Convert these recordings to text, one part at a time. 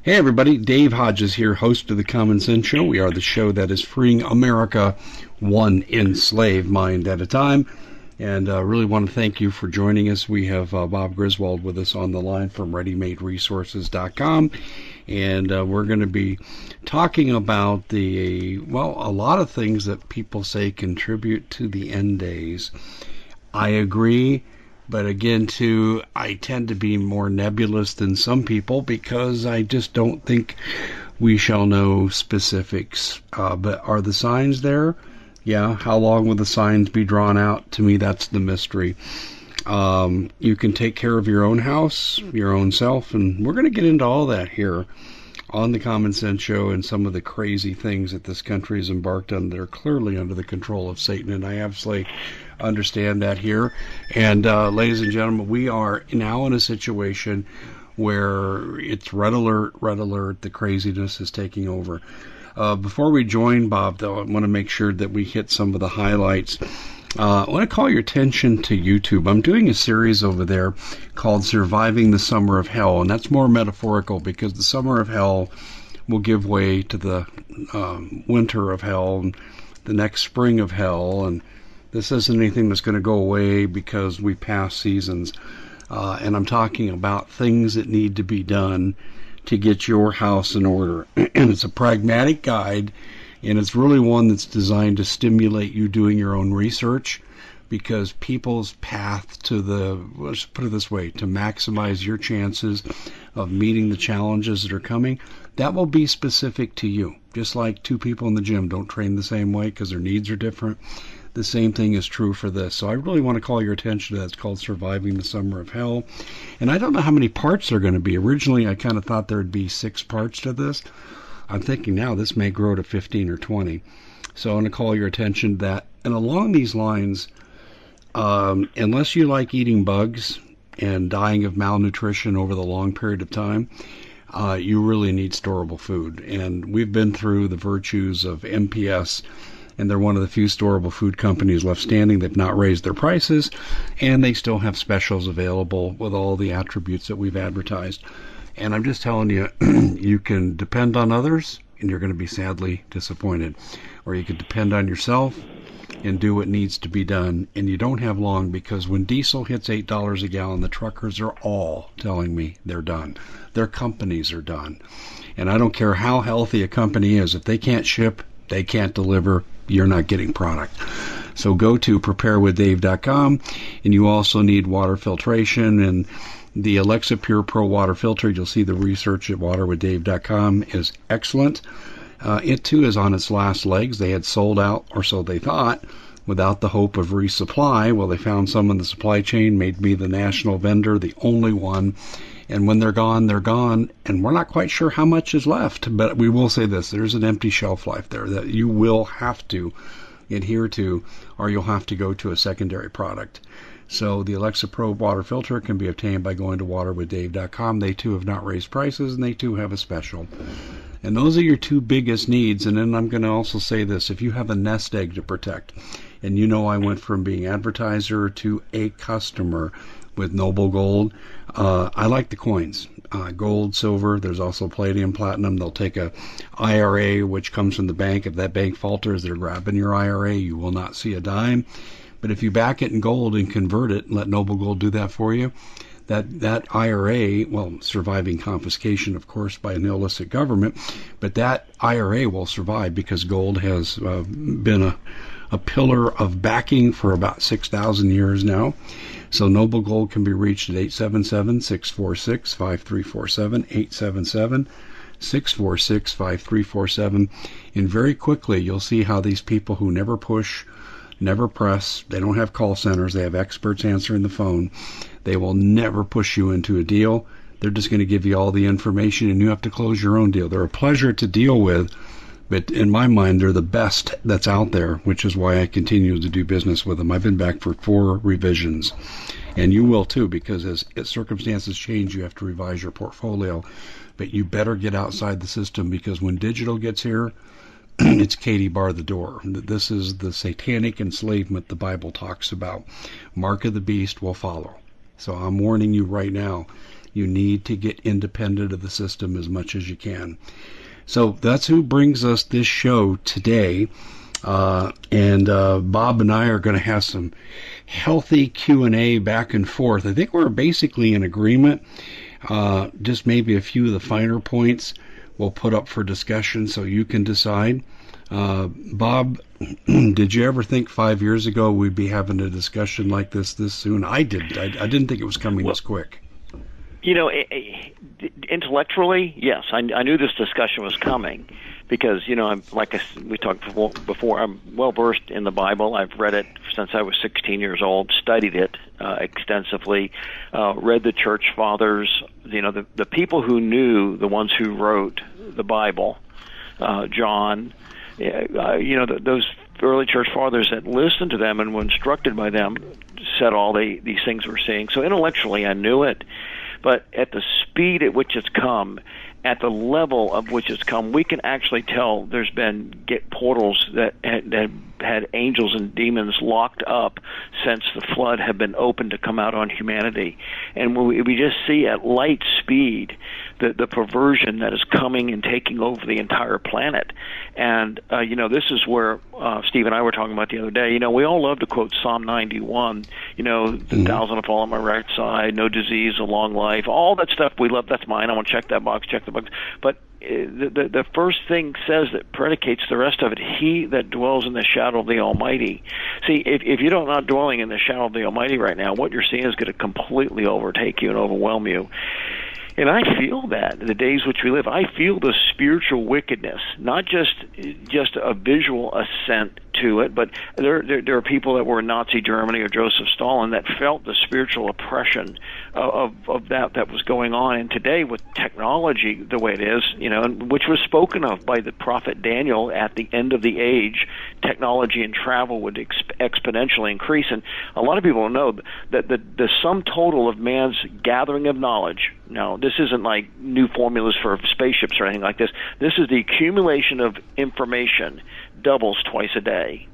Hey everybody, Dave Hodges here, host of the Common Sense Show. We are the show that is freeing America one enslaved mind at a time. And really want to thank you for joining us. We have Bob Griswold with us on the line from ReadyMadeResources.com. And we're going to be talking about a lot of things that people say contribute to the end days. I agree. But again, too, I tend to be more nebulous than some people because I just don't think we shall know specifics. But are the signs there? Yeah. How long will the signs be drawn out? To me, that's the mystery. You can take care of your own house, your own self, and we're going to get into all that here on the Common Sense Show and some of the crazy things that this country has embarked on that are clearly under the control of Satan, and I absolutely understand that here. And ladies and gentlemen, we are now in a situation where it's red alert, the craziness is taking over. Before we join Bob, though, I want to make sure that we hit some of the highlights. I want to call your attention to YouTube. I'm doing a series over there called Surviving the Summer of Hell, and that's more metaphorical because the summer of hell will give way to the winter of hell and the next spring of hell, and this isn't anything that's going to go away because we pass seasons. And I'm talking about things that need to be done to get your house in order. And it's a pragmatic guide, and it's really one that's designed to stimulate you doing your own research, because people's path to let's put it this way, to maximize your chances of meeting the challenges that are coming, that will be specific to you. Just like two people in the gym don't train the same way because their needs are different. The same thing is true for this. So I really want to call your attention to that. It's called Surviving the Summer of Hell. And I don't know how many parts there are going to be. Originally, I kind of thought there would be 6 parts to this. I'm thinking now this may grow to 15 or 20. So I want to call your attention to that. And along these lines, unless you like eating bugs and dying of malnutrition over the long period of time, you really need storable food. And we've been through the virtues of MPS, and they're one of the few storable food companies left standing. They've not raised their prices, and they still have specials available with all the attributes that we've advertised. And I'm just telling you, you can depend on others, and you're going to be sadly disappointed. Or you can depend on yourself and do what needs to be done. And you don't have long, because when diesel hits $8 a gallon, the truckers are all telling me they're done. Their companies are done. And I don't care how healthy a company is. If they can't ship, they can't deliver, you're not getting product. So go to preparewithdave.com, and you also need water filtration, and the Alexa Pure Pro water filter, you'll see the research at waterwithdave.com, is excellent. It too is on its last legs. They had sold out, or so they thought, without the hope of resupply. Well, they found some in the supply chain, made me the national vendor, the only one. And when they're gone, and we're not quite sure how much is left. But we will say this, there's an empty shelf life there that you will have to adhere to, or you'll have to go to a secondary product. So the Alexa Pro water filter can be obtained by going to waterwithdave.com. They too have not raised prices, and they too have a special. And those are your 2 biggest needs. And then I'm going to also say this, if you have a nest egg to protect, and you know I went from being advertiser to a customer with Noble Gold, I like the coins. Gold, silver, there's also palladium, platinum. They'll take a IRA, which comes from the bank. If that bank falters, they're grabbing your IRA. You will not see a dime. But if you back it in gold and convert it and let Noble Gold do that for you, that IRA, well, surviving confiscation, of course, by an illicit government, but that IRA will survive because gold has been a pillar of backing for about 6,000 years now. So Noble Gold can be reached at 877-646-5347, 877-646-5347. And very quickly, you'll see how these people who never push, never press, they don't have call centers, they have experts answering the phone. They will never push you into a deal. They're just going to give you all the information, and you have to close your own deal. They're a pleasure to deal with, but in my mind, they're the best that's out there, which is why I continue to do business with them. I've been back for 4 revisions, and you will too, because as circumstances change, you have to revise your portfolio. But you better get outside the system, because when digital gets here, it's Katie bar the door. This is the satanic enslavement the Bible talks about. Mark of the beast will follow. So I'm warning you right now, You need to get independent of the system as much as you can. So that's who brings us this show today. And Bob and I are going to have some healthy Q&A back and forth. I think we're basically in agreement. Just maybe a few of the finer points we'll put up for discussion so you can decide. Bob, did you ever think 5 years ago we'd be having a discussion like this soon? I didn't. I didn't think it was coming this quick. Intellectually, yes, I knew this discussion was coming because, we talked before, I'm well versed in the Bible. I've read it since I was 16 years old, studied it extensively, read the church fathers, the people who knew, the ones who wrote the Bible, John, those early church fathers that listened to them and were instructed by them said all these things we're seeing. So intellectually, I knew it. But at the speed at which it's come, at the level of which it's come, we can actually tell there's been portals that had angels and demons locked up since the flood have been opened to come out on humanity. And we just see at light speed the perversion that is coming and taking over the entire planet. And, this is where Steve and I were talking about the other day. We all love to quote Psalm 91, the thousand will fall on my right side, no disease, a long life, all that stuff we love. That's mine. I want to check that box, check the box. But the first thing says that predicates the rest of it, he that dwells in the shadow of the Almighty. See, if you're not dwelling in the shadow of the Almighty right now, what you're seeing is going to completely overtake you and overwhelm you. And I feel that in the days which we live. I feel the spiritual wickedness, not just a visual assent to it, but there are people that were in Nazi Germany or Joseph Stalin that felt the spiritual oppression of that was going on. And today, with technology the way it is, and which was spoken of by the prophet Daniel at the end of the age, technology and travel would exponentially increase. And a lot of people don't know that the sum total of man's gathering of knowledge. Now, this isn't like new formulas for spaceships or anything like this. This is the accumulation of information doubles twice a day.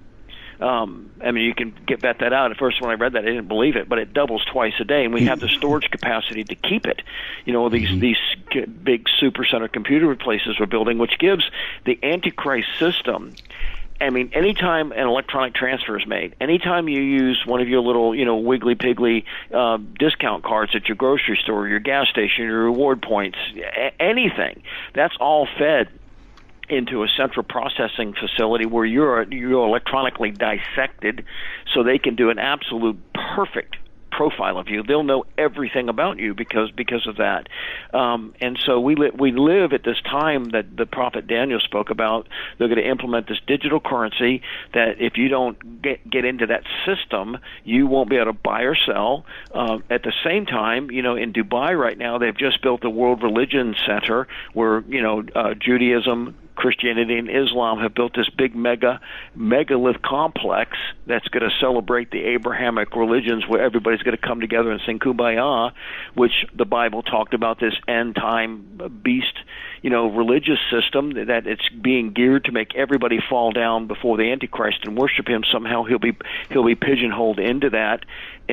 You can bet that out. At first, when I read that, I didn't believe it, but it doubles twice a day, and we have the storage capacity to keep it. These big supercenter computer places we're building, which gives the Antichrist system. Anytime an electronic transfer is made, anytime you use one of your little, wiggly piggly discount cards at your grocery store, your gas station, your reward points, anything, that's all fed into a central processing facility where you're electronically dissected, so they can do an absolute perfect profile of you. They'll know everything about you because of that. And so we live at this time that the prophet Daniel spoke about. They're going to implement this digital currency that if you don't get into that system, you won't be able to buy or sell. At the same time, in Dubai right now, they've just built the World Religion Center where, Judaism, Christianity and Islam have built this big megalith complex that's going to celebrate the Abrahamic religions, where everybody's going to come together and sing Kumbaya, which the Bible talked about, this end time beast, religious system that it's being geared to make everybody fall down before the Antichrist and worship him. Somehow he'll be pigeonholed into that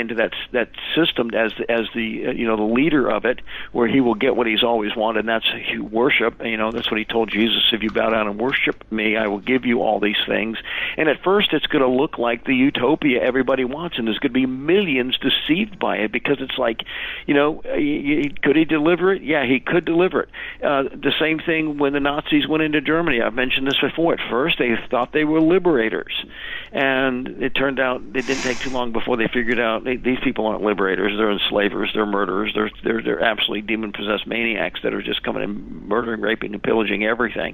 system as the the leader of it, where he will get what he's always wanted, and that's worship. That's what he told Jesus: if you bow down and worship me, I will give you all these things. And at first it's going to look like the utopia everybody wants, and there's going to be millions deceived by it, because it's like, could he deliver it? Yeah, he could deliver it. The same thing when the Nazis went into Germany. I've mentioned this before. At first they thought they were liberators, and it turned out it didn't take too long before they figured out these people aren't liberators. They're enslavers. They're murderers. They're absolutely demon-possessed maniacs that are just coming and murdering, raping, and pillaging everything.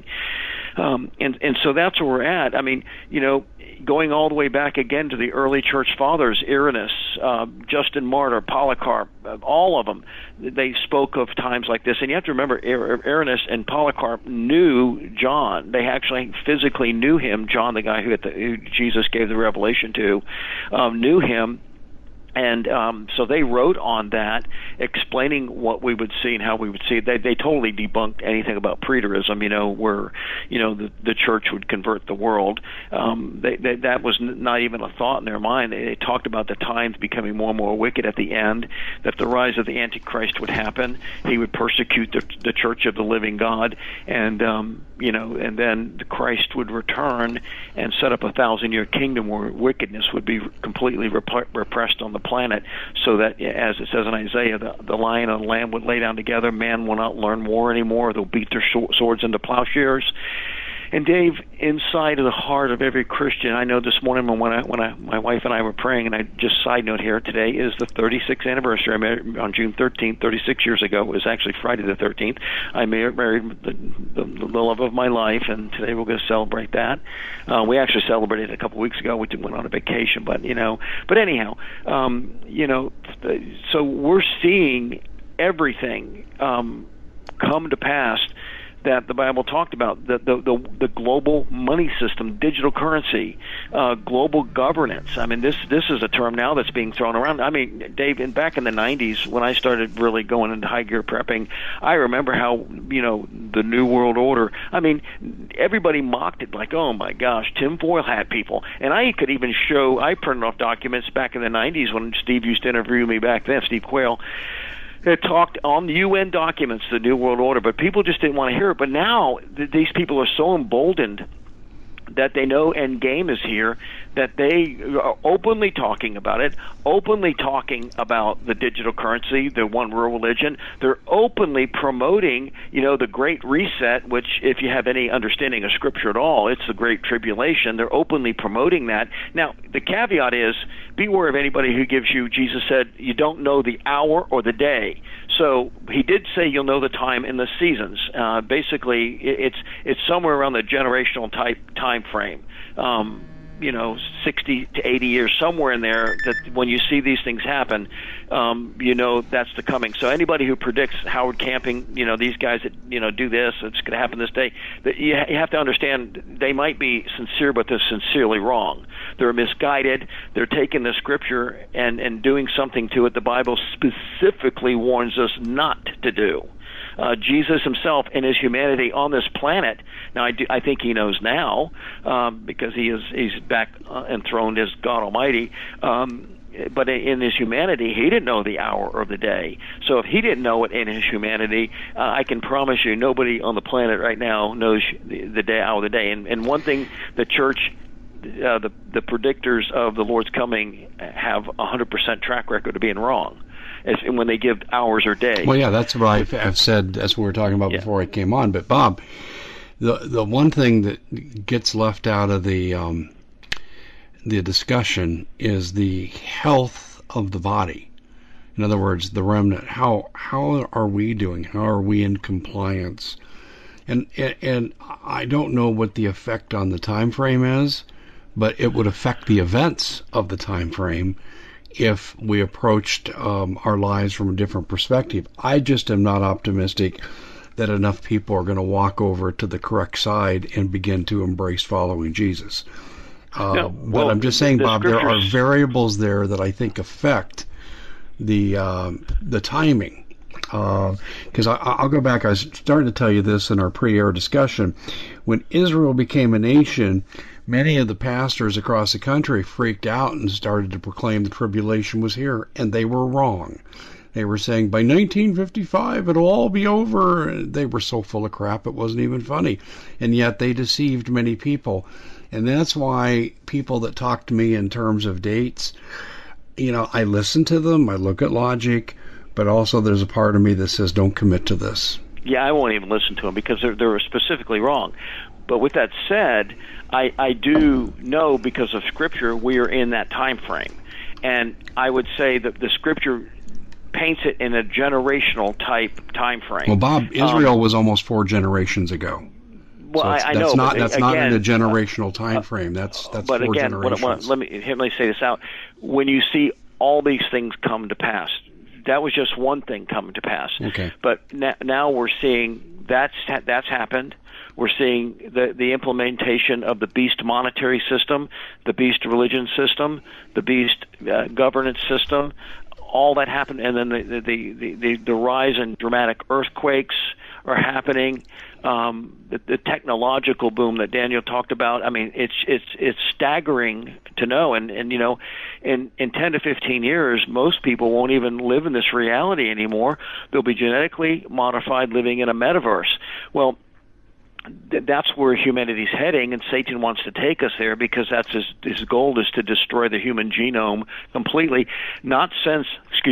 And so that's where we're at. Going all the way back again to the early church fathers, Irenaeus, Justin Martyr, Polycarp, all of them, they spoke of times like this. And you have to remember, Irenaeus and Polycarp knew John. They actually physically knew him. John, the guy who Jesus gave the revelation to, knew him. And so they wrote on that, explaining what we would see and how we would see it. They totally debunked anything about preterism, where, the church would convert the world. That was not even a thought in their mind. They talked about the times becoming more and more wicked at the end, that the rise of the Antichrist would happen. He would persecute the church of the living God, and then the Christ would return and set up a 1,000-year kingdom where wickedness would be completely repressed on the planet, so that, as it says in Isaiah, the lion and the lamb would lay down together. Man will not learn war anymore. They'll beat their swords into plowshares. And Dave, inside of the heart of every Christian, I know this morning when my wife and I were praying, and I just side note here, today is the 36th anniversary. I married on June 13th, 36 years ago. It was actually Friday the 13th. I married the love of my life, and today we're going to celebrate that. We actually celebrated it a couple weeks ago. We went on a vacation, but anyhow, so we're seeing everything come to pass that the Bible talked about, the global money system, digital currency, global governance. I mean, this is a term now that's being thrown around. I mean, Dave, back in the 90s, when I started really going into high gear prepping, I remember how, the New World Order, I mean, everybody mocked it like, oh my gosh, tinfoil hat people. And I could even show, I printed off documents back in the 90s when Steve used to interview me back then, Steve Quayle. It talked on the UN documents, the New World Order, but people just didn't want to hear it. But now these people are so emboldened that they know end game is here, that they are openly talking about it, openly talking about the digital currency, the one world religion. They're openly promoting, the Great Reset, which, if you have any understanding of Scripture at all, it's the Great Tribulation. They're openly promoting that. Now, the caveat is, beware of anybody who gives you, Jesus said, you don't know the hour or the day. So he did say you'll know the time and the seasons. Basically, it's somewhere around the generational type time frame. 60 to 80 years, somewhere in there, that when you see these things happen, that's the coming. So anybody who predicts Howard Camping, these guys that, do this, it's going to happen this day, that you have to understand they might be sincere, but they're sincerely wrong. They're misguided. They're taking the Scripture and doing something to it the Bible specifically warns us not to do. Jesus himself in his humanity on this planet. Now, I think he knows now because he's back enthroned as God Almighty. But in his humanity, he didn't know the hour or the day. So if he didn't know it in his humanity, I can promise you nobody on the planet right now knows the day, hour of the day. And one thing the church, the predictors of the Lord's coming have 100% track record of being wrong. When they give hours or days. Well, yeah, that's what I've said, as we were talking about before I came on. But, Bob, the one thing that gets left out of the discussion is the health of the body. In other words, the remnant. How are we doing? How are we in compliance? And I don't know what the effect on the time frame is, but it would affect the events of the time frame if we approached our lives from a different perspective. I just am not optimistic that enough people are going to walk over to the correct side and begin to embrace following Jesus. But I'm just saying, Bob, there are variables there that I think affect the timing. Because I'll go back. I was starting to tell you this in our pre-air discussion. When Israel became a nation, many of the pastors across the country freaked out and started to proclaim the tribulation was here, and they were wrong. They were saying, by 1955, it'll all be over. They were so full of crap, it wasn't even funny. And yet they deceived many people. And that's why people that talk to me in terms of dates, I listen to them, I look at logic, but also there's a part of me that says, don't commit to this. Yeah, I won't even listen to them because they're specifically wrong. But with that said, I do know because of Scripture we are in that time frame. And I would say that the Scripture paints it in a generational type time frame. Well, Bob, Israel was almost 4 generations ago. Well, so I know that's not in a generational time frame. That's but 4 again, generations. Let me say this out. When you see all these things come to pass, that was just one thing coming to pass. Okay. But now we're seeing that's happened. We're seeing the implementation of the beast monetary system, the beast religion system, the beast governance system. All that happened, and then the rise in dramatic earthquakes are happening. The technological boom that Daniel talked about. I mean, it's staggering to know. And you know, in 10 to 15 years, most people won't even live in this reality anymore. They'll be genetically modified, living in a metaverse. Well, that's where humanity's heading, and Satan wants to take us there because that's his goal is to destroy the human genome completely. Not since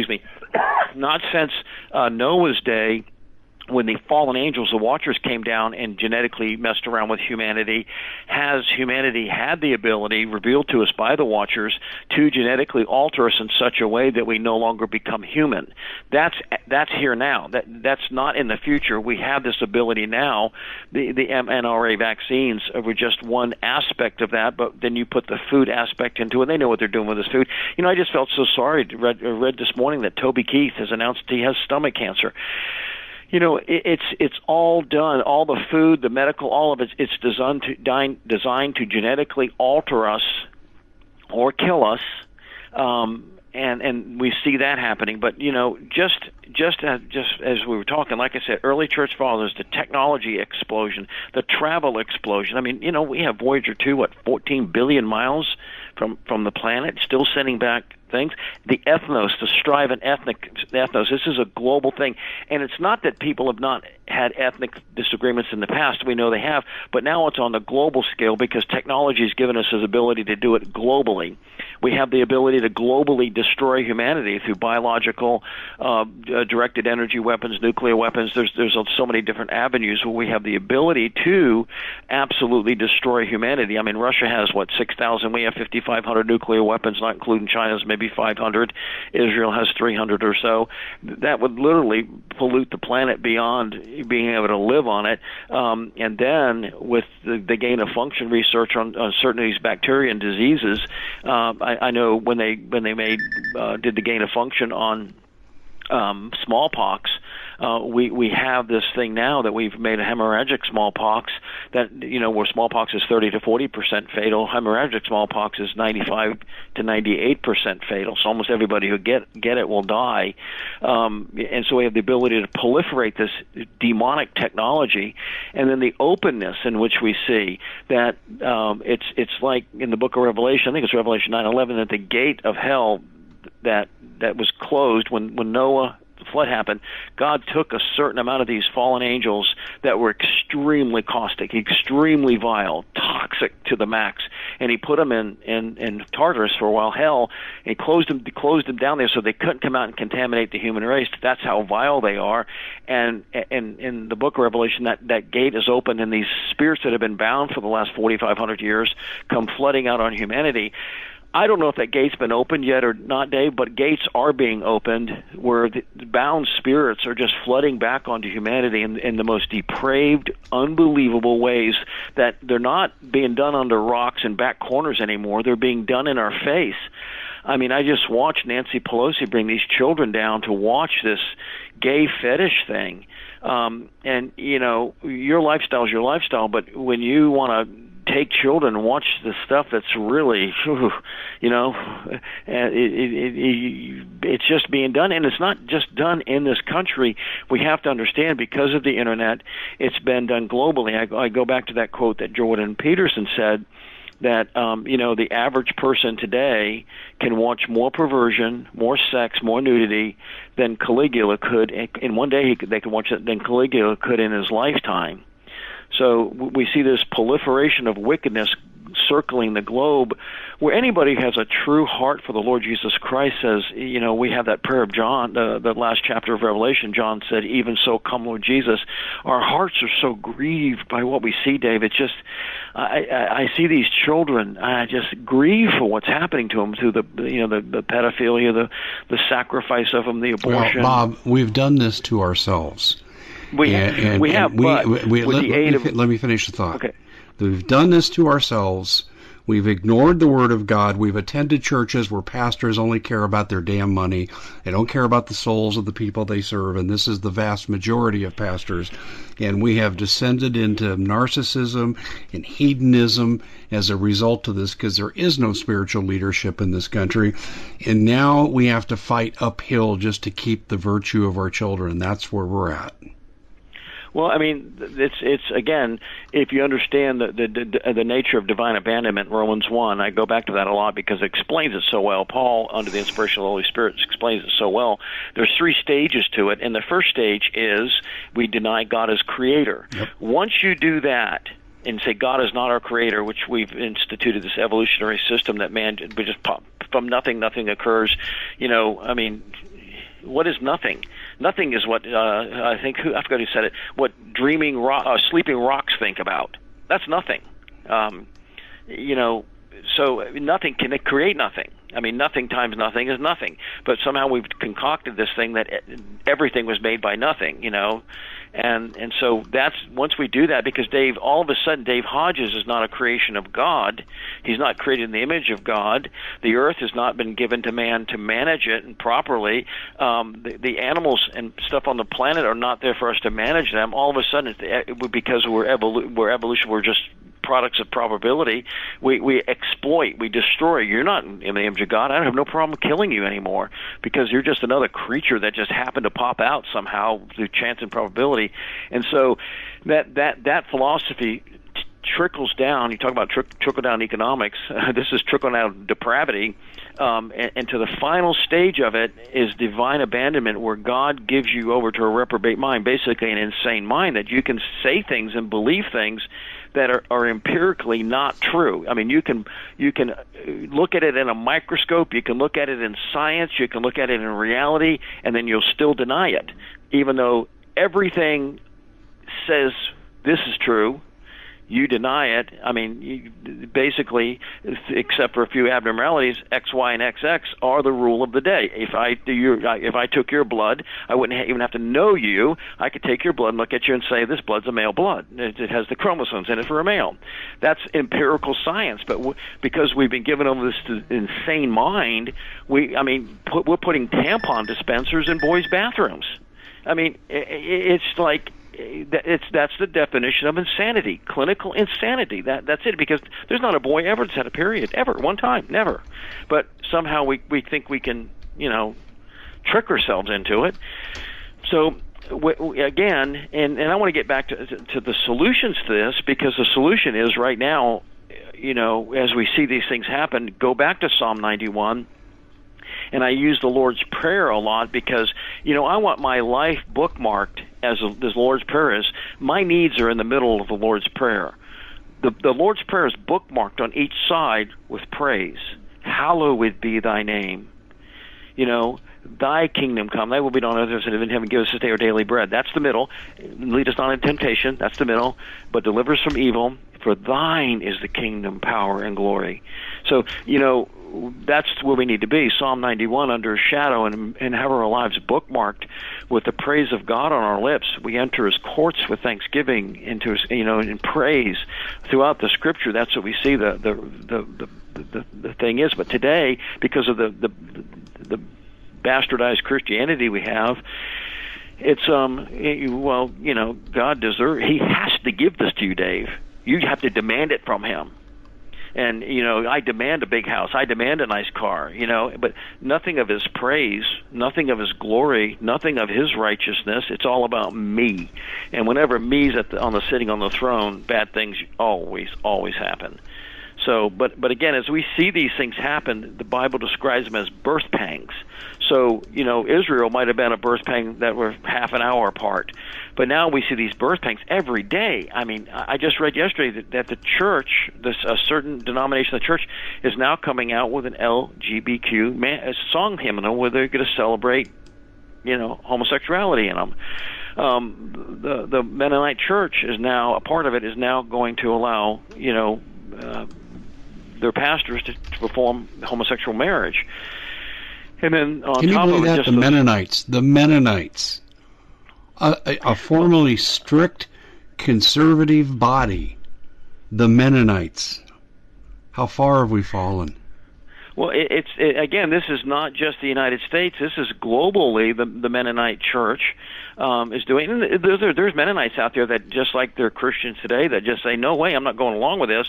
Noah's day, when the fallen angels, the Watchers, came down and genetically messed around with humanity, has humanity had the ability, revealed to us by the Watchers, to genetically alter us in such a way that we no longer become human. That's here now. That's not in the future. We have this ability now. The mRNA vaccines were just one aspect of that, but then you put the food aspect into it. They know what they're doing with this food. You know, I just felt so sorry. Read this morning that Toby Keith has announced he has stomach cancer. You know, it's all done. All the food, the medical, all of it's designed to genetically alter us or kill us, and we see that happening. But you know, just as we were talking, like I said, early church fathers, the technology explosion, the travel explosion. I mean, you know, we have Voyager 2, 14 billion miles from the planet, still sending back things. The ethnos, the strive and ethnos, this is a global thing. And it's not that people have not had ethnic disagreements in the past. We know they have. But now it's on the global scale because technology has given us this ability to do it globally. We have the ability to globally destroy humanity through biological, directed energy weapons, nuclear weapons. There's so many different avenues where we have the ability to absolutely destroy humanity. I mean, Russia has, 6,000? We have 5,500 nuclear weapons, not including China's maybe 500. Israel has 300 or so. That would literally pollute the planet beyond being able to live on it. And then with the gain of function research on certain of these bacteria and diseases, I know when they did the gain of function on smallpox, we have this thing now that we've made a hemorrhagic smallpox that, you know, where smallpox is 30 to 40% fatal, hemorrhagic smallpox is 95 to 98% fatal. So almost everybody who get it will die. And so we have the ability to proliferate this demonic technology, and then the openness in which we see that it's like in the book of Revelation, I think it's Revelation 9:11, that the gate of hell that was closed when Noah, the flood happened, God took a certain amount of these fallen angels that were extremely caustic, extremely vile, toxic to the max, and he put them in Tartarus for a while, hell, and closed them down there so they couldn't come out and contaminate the human race. That's how vile they are. And in the book of Revelation, that gate is open, and these spirits that have been bound for the last 4,500 years come flooding out on humanity. I don't know if that gate's been opened yet or not, Dave, but gates are being opened where the bound spirits are just flooding back onto humanity in the most depraved, unbelievable ways, that they're not being done under rocks and back corners anymore. They're being done in our face. I mean, I just watched Nancy Pelosi bring these children down to watch this gay fetish thing. And, you know, your lifestyle is your lifestyle, but when you want to take children and watch the stuff that's really, you know, it's just being done. And it's not just done in this country. We have to understand, because of the Internet, it's been done globally. I go back to that quote that Jordan Peterson said, that, you know, the average person today can watch more perversion, more sex, more nudity than Caligula could. In one day, they could watch it than Caligula could in his lifetime. So we see this proliferation of wickedness circling the globe, where anybody who has a true heart for the Lord Jesus Christ says, you know, we have that prayer of John, the last chapter of Revelation. John said, even so come Lord Jesus. Our hearts are so grieved by what we see, Dave. It's just, I see these children, I just grieve for what's happening to them through the pedophilia, the sacrifice of them, the abortion. Well, Bob, we've done this to ourselves. Let me finish the thought. Okay. We've done this to ourselves We've ignored the Word of God. We've attended churches where pastors only care about their damn money. They don't care about the souls of the people they serve, and this is the vast majority of pastors. And we have descended into narcissism and hedonism as a result of this, because there is no spiritual leadership in this country. And now we have to fight uphill just to keep the virtue of our children. That's where we're at. Well, I mean, it's again, if you understand the nature of divine abandonment, Romans 1, I go back to that a lot because it explains it so well. Paul, under the inspiration of the Holy Spirit, explains it so well. There's 3 stages to it, and the first stage is we deny God as creator. Yep. Once you do that and say God is not our creator, which we've instituted this evolutionary system that man just pop from nothing occurs. You know, I mean, what is nothing? Nothing is what I forgot who said it. What sleeping rocks think about. That's nothing. You know, so nothing can create nothing. I mean, nothing times nothing is nothing. But somehow we've concocted this thing that everything was made by nothing. You know, and so that's once we do that, because all of a sudden Dave Hodges is not a creation of God. He's not created in the image of God. The earth has not been given to man to manage it and properly. The animals and stuff on the planet are not there for us to manage them. All of a sudden, because we're evolution, we're just products of probability, we exploit, we destroy. You're not in the image of God. I have no problem killing you anymore because you're just another creature that just happened to pop out somehow through chance and probability. And so that philosophy trickles down. You talk about trickle-down economics. This is trickle-down depravity. And to the final stage of it is divine abandonment, where God gives you over to a reprobate mind, basically an insane mind, that you can say things and believe things that are empirically not true. I mean, you can look at it in a microscope, you can look at it in science, you can look at it in reality, and then you'll still deny it, even though everything says this is true. You deny it. I mean, basically, except for a few abnormalities, X, Y, and XX are the rule of the day. If I took your blood, I wouldn't even have to know you. I could take your blood and look at you and say, this blood's a male blood. It has the chromosomes in it for a male. That's empirical science. But because we've been given over this insane mind, we're putting tampon dispensers in boys' bathrooms. I mean, it's like, that's the definition of insanity, clinical insanity. That's it, because there's not a boy ever that's had a period, ever, one time, never. But somehow we think we can, trick ourselves into it. So again, and I want to get back to the solutions to this, because the solution is right now, as we see these things happen, go back to Psalm 91. And I use the Lord's Prayer a lot because, I want my life bookmarked as the Lord's Prayer is. My needs are in the middle of the Lord's Prayer. The Lord's Prayer is bookmarked on each side with praise. Hallowed be thy name. Thy kingdom come. Thy will be done on earth as it is in heaven. Give us this day our daily bread. That's the middle. Lead us not into temptation. That's the middle. But deliver us from evil. For thine is the kingdom, power, and glory. So, that's where we need to be. Psalm 91 under a shadow, and have our lives bookmarked with the praise of God on our lips. We enter his courts with thanksgiving, into his, in praise throughout the Scripture. That's what we see the thing is. But today, because of the bastardized Christianity we have, it's God he has to give this to you, Dave. You have to demand it from him. And, I demand a big house. I demand a nice car, but nothing of his praise, nothing of his glory, nothing of his righteousness. It's all about me. And whenever me's sitting on the throne, bad things always happen. So, but again, as we see these things happen, the Bible describes them as birth pangs. So, Israel might have been a birth pang that were half an hour apart. But now we see these birth pangs every day. I mean, I just read yesterday that the church, a certain denomination of the church, is now coming out with an LGBTQ song hymnal where they're going to celebrate, homosexuality in them. The Mennonite church is now, a part of it is now going to allow, their pastors to perform homosexual marriage. And then on top of it, just the Mennonites, a formerly strict conservative body, the Mennonites, How far have we fallen? Well, again, this is not just the United States. This is globally the Mennonite Church is doing. And there's Mennonites out there that, just like they're Christians today, that just say, "No way, I'm not going along with this."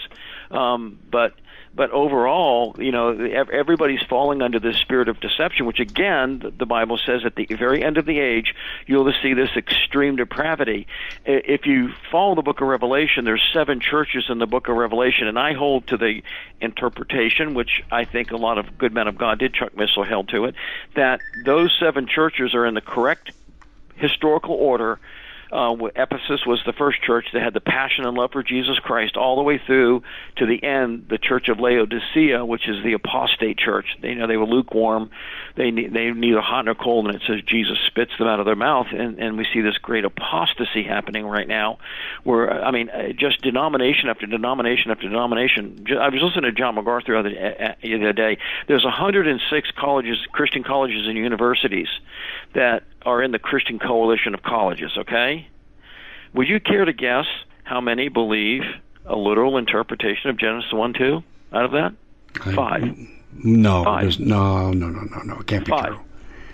But overall, everybody's falling under this spirit of deception, which again, the Bible says at the very end of the age, you'll see this extreme depravity. If you follow the book of Revelation, there's 7 churches in the book of Revelation, and I hold to the interpretation, which I think a lot of good men of God did, Chuck Missler held to it, that those 7 churches are in the correct historical order. Ephesus was the first church that had the passion and love for Jesus Christ all the way through to the end, the church of Laodicea, which is the apostate church. They were lukewarm. They neither hot nor cold, and it says Jesus spits them out of their mouth, and we see this great apostasy happening right now where, just denomination after denomination after denomination. I was listening to John MacArthur the other day. There's 106 colleges, Christian colleges and universities that are in the Christian Coalition of Colleges, okay? Would you care to guess how many believe a literal interpretation of Genesis 1:2 out of that? 5. No, 5. No. It can't be 5. true.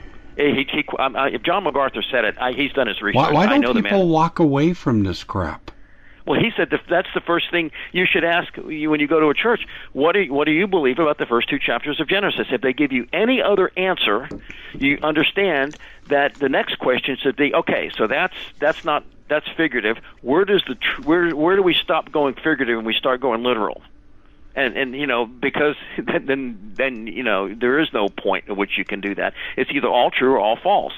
If John MacArthur said it, he's done his research. Why I know don't people walk away from this crap? Well, he said that's the first thing you should ask when you go to a church. What do you believe about the first 2 chapters of Genesis? If they give you any other answer, you understand that the next question should be, okay, so that's figurative. Where do we stop going figurative and we start going literal? And because then there is no point at which you can do that. It's either all true or all false.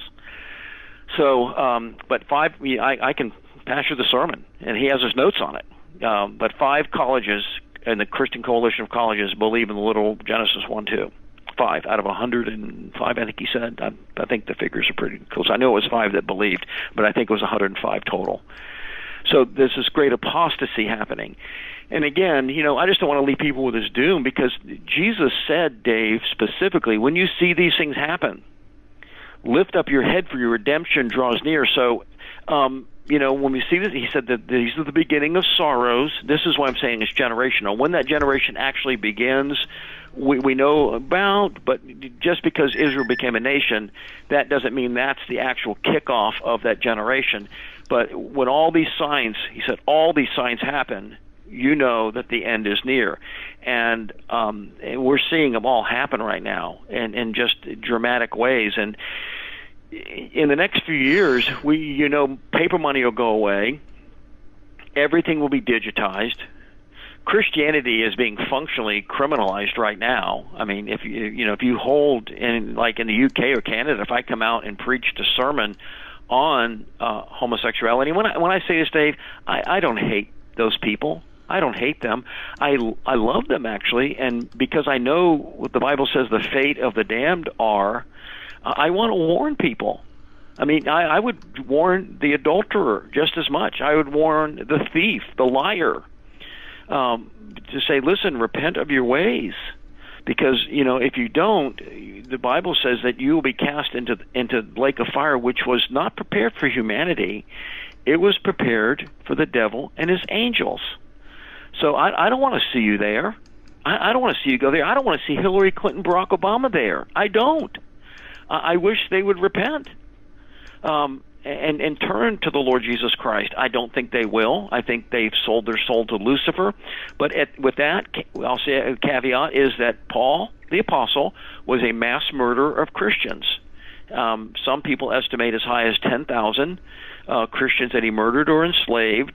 So, but 5, I can pastor the sermon, and he has his notes on it. But 5 colleges in the Christian Coalition of Colleges believe in the literal Genesis 1:2. 5 out of 105, I think he said. I think the figures are pretty close. I know it was 5 that believed, but I think it was 105 total. So there's this great apostasy happening. And again, I just don't want to leave people with this doom, because Jesus said, Dave, specifically, when you see these things happen, lift up your head, for your redemption draws near. So, when we see this, he said that these are the beginning of sorrows. This is why I'm saying it's generational. When that generation actually begins, we know about, but just because Israel became a nation, that doesn't mean that's the actual kickoff of that generation. But when all these signs, he said, all these signs happen, you know that the end is near. And we're seeing them all happen right now in just dramatic ways. And in the next few years, paper money will go away. Everything will be digitized. Christianity is being functionally criminalized right now. I mean, if you hold in the UK or Canada, if I come out and preached a sermon on homosexuality, when I say this, Dave, I don't hate those people. I don't hate them. I love them, actually, and because I know what the Bible says the fate of the damned are, I want to warn people. I mean, I would warn the adulterer just as much. I would warn the thief, the liar, to say, listen, repent of your ways. Because, if you don't, the Bible says that you will be cast into the lake of fire, which was not prepared for humanity. It was prepared for the devil and his angels. So I don't want to see you there. I don't want to see you go there. I don't want to see Hillary Clinton, Barack Obama there. I don't. I wish they would repent and turn to the Lord Jesus Christ. I don't think they will. I think they've sold their soul to Lucifer. But with that, I'll say a caveat is that Paul, the apostle, was a mass murderer of Christians. Some people estimate as high as 10,000 Christians that he murdered or enslaved.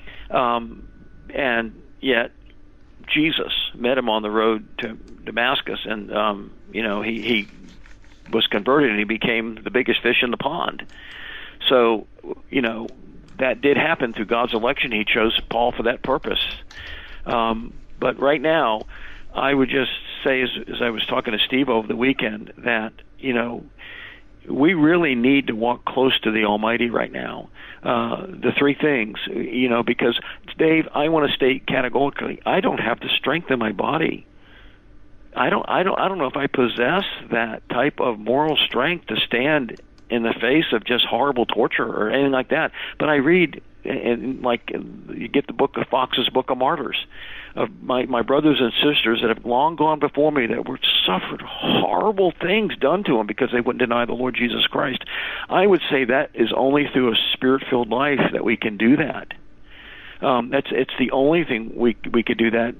And yet Jesus met him on the road to Damascus, and he was converted, and he became the biggest fish in the pond. So, that did happen through God's election. He chose Paul for that purpose. But right now, I would just say, as I was talking to Steve over the weekend, that, we really need to walk close to the Almighty right now. The 3 things, because, Dave, I want to state categorically, I don't have the strength in my body. I don't know if I possess that type of moral strength to stand in the face of just horrible torture or anything like that. But I read and like you get the book of Fox's Book of Martyrs, of my brothers and sisters that have long gone before me that were suffered horrible things done to them because they wouldn't deny the Lord Jesus Christ. I would say that is only through a Spirit-filled life that we can do that. It's the only thing we could do that.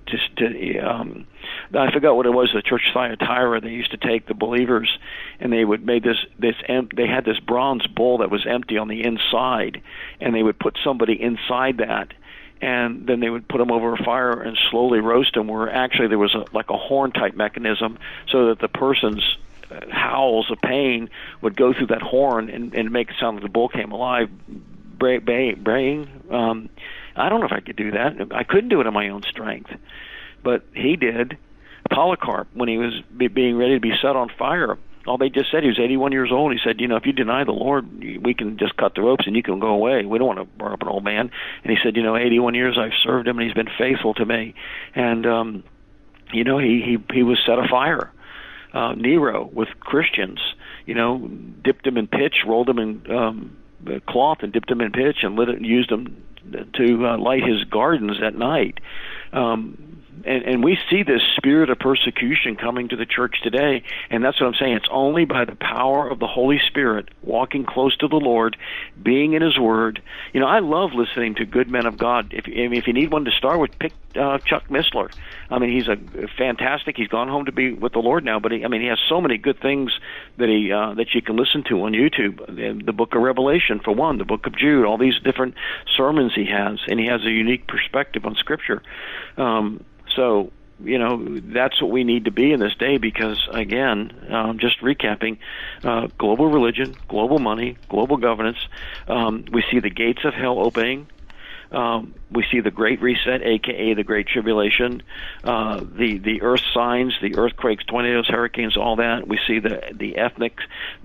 I forgot what it was. The Church of Thyatira, they used to take the believers, and they would make they had this bronze bowl that was empty on the inside, and they would put somebody inside that, and then they would put them over a fire and slowly roast them. Where actually there was like a horn type mechanism, so that the person's howls of pain would go through that horn and make it sound like the bull came alive, braying. I don't know if I could do that. I couldn't do it on my own strength, but he did. Polycarp, when he was being ready to be set on fire, all they just said, he was 81 years old. He said, if you deny the Lord, we can just cut the ropes and you can go away. We don't want to burn up an old man. And he said, 81 years I've served him and he's been faithful to me. And, he was set afire. Nero with Christians, dipped them in pitch, rolled them in cloth and dipped them in pitch and used them to light his gardens at night. And we see this spirit of persecution coming to the church today, and that's what I'm saying. It's only by the power of the Holy Spirit, walking close to the Lord, being in His Word. I love listening to good men of God. If you need one to start with, pick Chuck Missler. He's a fantastic. He's gone home to be with the Lord now, but he has so many good things that that you can listen to on YouTube. The Book of Revelation, for one, the Book of Jude, all these different sermons he has, and he has a unique perspective on Scripture. So, that's what we need to be in this day because, again, just recapping, global religion, global money, global governance, we see the gates of hell opening. We see the Great Reset, a.k.a. the Great Tribulation, the earth signs, the earthquakes, tornadoes, hurricanes, all that. We see the ethnic,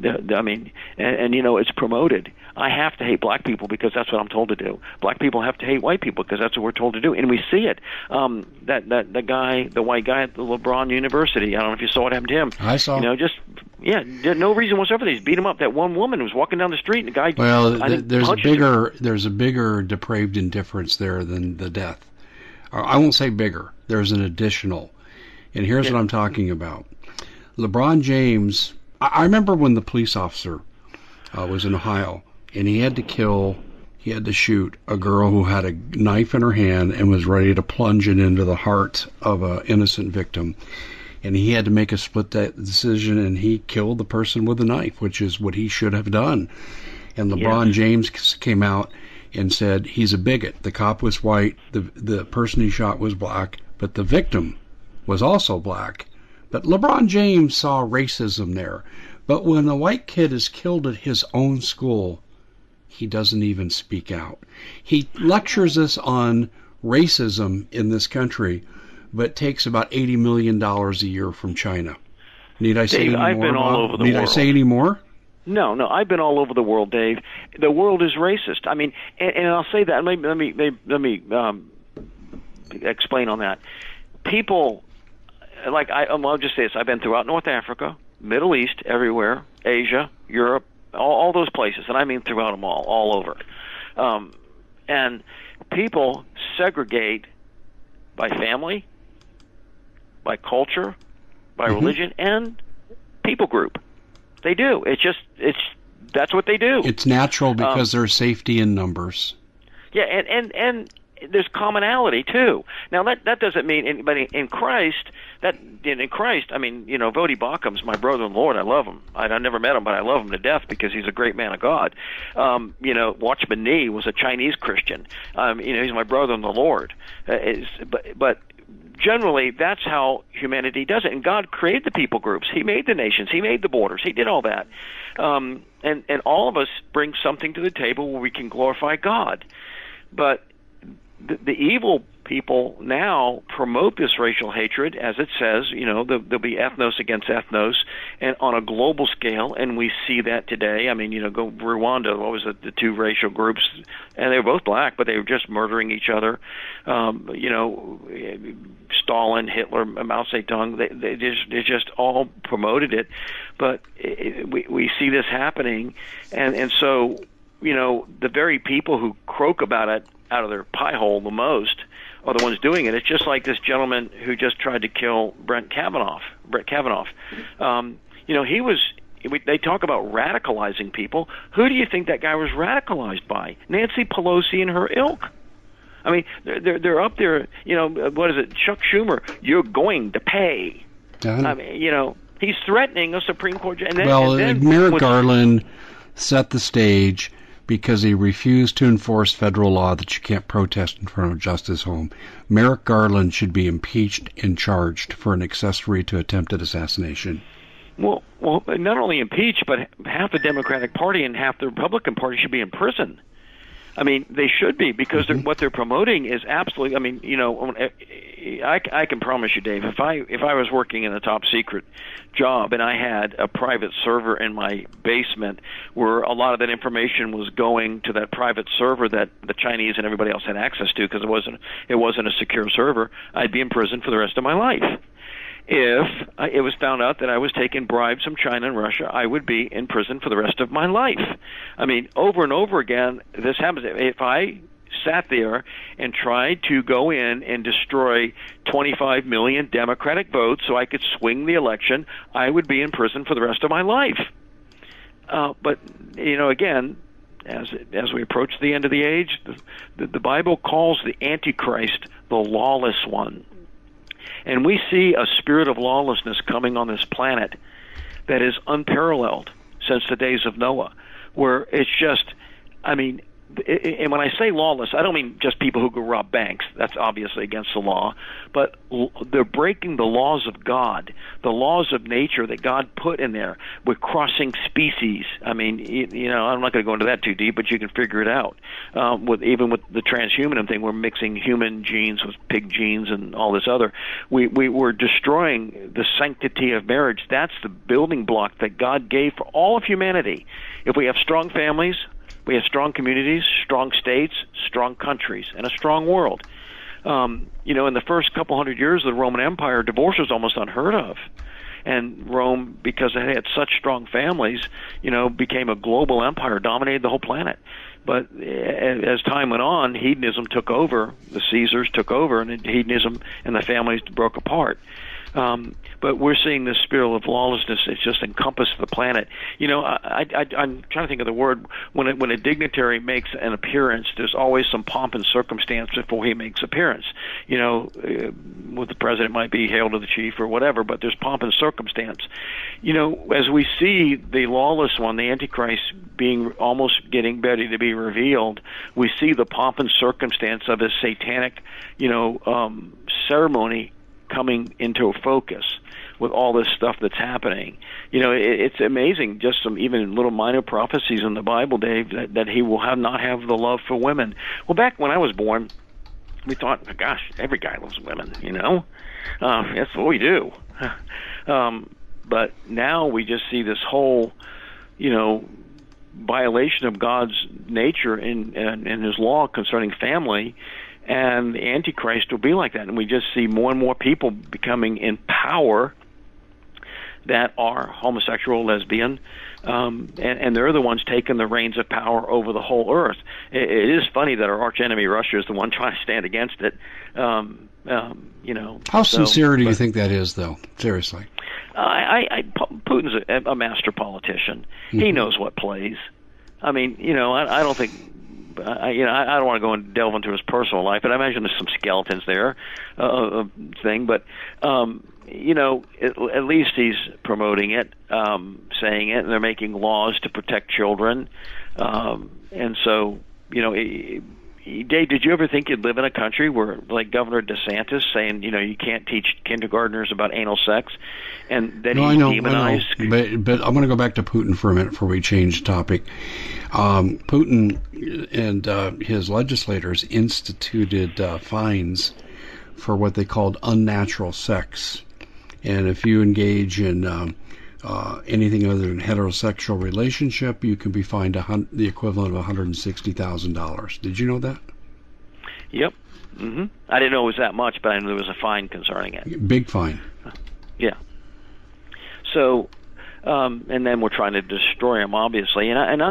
it's promoted. I have to hate black people because that's what I'm told to do. Black people have to hate white people because that's what we're told to do, and we see it. The white guy at the LeBron University. I don't know if you saw what happened to him. I saw. No reason whatsoever. They just beat him up. That one woman was walking down the street, and the guy. Well, there's a bigger depraved indifference there than the death. I won't say bigger. There's an additional, and here's what I'm talking about. LeBron James. I remember when the police officer was in Ohio, and he had to shoot a girl who had a knife in her hand and was ready to plunge it into the heart of an innocent victim. And he had to make a split decision, and he killed the person with the knife, which is what he should have done. And LeBron James came out and said he's a bigot. The cop was white, the person he shot was black, but the victim was also black. But LeBron James saw racism there. But when a white kid is killed at his own school, he doesn't even speak out. He lectures us on racism in this country, but takes about $80 million a year from China. Need I say any more? I've been all over the world. Need I say any more? No, I've been all over the world, Dave. The world is racist. And I'll say that. Let me explain on that. People, I'll just say this. I've been throughout North Africa, Middle East, everywhere, Asia, Europe, all those places, and I mean throughout them all over. And people segregate by family, by culture, by religion, and people group. They do. That's what they do. It's natural because there's safety in numbers. Yeah, and there's commonality too. Now that doesn't mean, but in Christ, Vodi Bakham's my brother in the Lord. I love him. I never met him, but I love him to death because he's a great man of God. Watchman Nee was a Chinese Christian. He's my brother in the Lord. But generally, that's how humanity does it. And God created the people groups. He made the nations. He made the borders. He did all that. And all of us bring something to the table where we can glorify God. But the evil people now promote this racial hatred, as it says, there'll be ethnos against ethnos, and on a global scale, and we see that today. Go Rwanda, what was it, the two racial groups, and they were both black, but they were just murdering each other. Stalin, Hitler, Mao Zedong, they just all promoted it, but we see this happening, and so the very people who croak about it out of their pie hole the most are the ones doing it. It's just like this gentleman who just tried to kill Brett Kavanaugh. He was. They talk about radicalizing people. Who do you think that guy was radicalized by? Nancy Pelosi and her ilk. I mean, they're up there. What is it? Chuck Schumer. You're going to pay. I mean, he's threatening a Supreme Court judge. Merrick Garland set the stage because he refused to enforce federal law that you can't protest in front of Justice Home. Merrick Garland should be impeached and charged for an accessory to attempted assassination. Well, not only impeached, but half the Democratic Party and half the Republican Party should be in prison. I mean, they should be, because what they're promoting is absolutely. I mean, I can promise you, Dave, if I was working in a top secret job and I had a private server in my basement where a lot of that information was going to that private server that the Chinese and everybody else had access to, because it wasn't a secure server, I'd be in prison for the rest of my life. If it was found out that I was taking bribes from China and Russia, I would be in prison for the rest of my life. I mean, over and over again, this happens. If I sat there and tried to go in and destroy 25 million Democratic votes so I could swing the election, I would be in prison for the rest of my life. But, again, as we approach the end of the age, the Bible calls the Antichrist the lawless one. And we see a spirit of lawlessness coming on this planet that is unparalleled since the days of Noah, where it's just, and when I say lawless, I don't mean just people who go rob banks. That's obviously against the law. But they're breaking the laws of God, the laws of nature that God put in there. We're crossing species. I mean, I'm not going to go into that too deep, but you can figure it out. Even with the transhumanism thing, we're mixing human genes with pig genes and all this other. We're destroying the sanctity of marriage. That's the building block that God gave for all of humanity. If we have strong families, we have strong communities, strong states, strong countries, and a strong world. In the first couple hundred years of the Roman Empire, divorce was almost unheard of. And Rome, because it had such strong families, became a global empire, dominated the whole planet. But as time went on, hedonism took over. The Caesars took over, and hedonism and the families broke apart. But we're seeing this spirit of lawlessness. It's just encompassed the planet. I'm trying to think of the word. When a dignitary makes an appearance, there's always some pomp and circumstance before he makes appearance. With the president might be hail to the chief or whatever, but there's pomp and circumstance. As we see the lawless one, the Antichrist, being almost getting ready to be revealed, we see the pomp and circumstance of his satanic, ceremony coming into focus with all this stuff that's happening. It's amazing, just some even little minor prophecies in the Bible, Dave, that he will not have the love for women. Well, back when I was born, we thought, gosh, every guy loves women, that's what we do. But now we just see this whole, violation of God's nature in his law concerning family. And the Antichrist will be like that. And we just see more and more people becoming in power that are homosexual, lesbian, and they're the ones taking the reins of power over the whole earth. It is funny that our archenemy Russia is the one trying to stand against it. How sincere do you think that is, though? Seriously. Putin's a master politician. Mm-hmm. He knows what plays. I don't think... I don't want to go and delve into his personal life, but I imagine there's some skeletons there, thing. But at least he's promoting it, saying it, and they're making laws to protect children. And so, Dave, did you ever think you'd live in a country where, like Governor DeSantis saying, you can't teach kindergartners about anal sex, and then he's demonized? But I'm going to go back to Putin for a minute before we change topic. Putin and his legislators instituted fines for what they called unnatural sex. And if you engage in anything other than heterosexual relationship, you can be fined the equivalent of $160,000. Did you know that? Yep. Mm-hmm. I didn't know it was that much, but I knew there was a fine concerning it. Big fine. Yeah. So, and then we're trying to destroy him, obviously. And I'm going to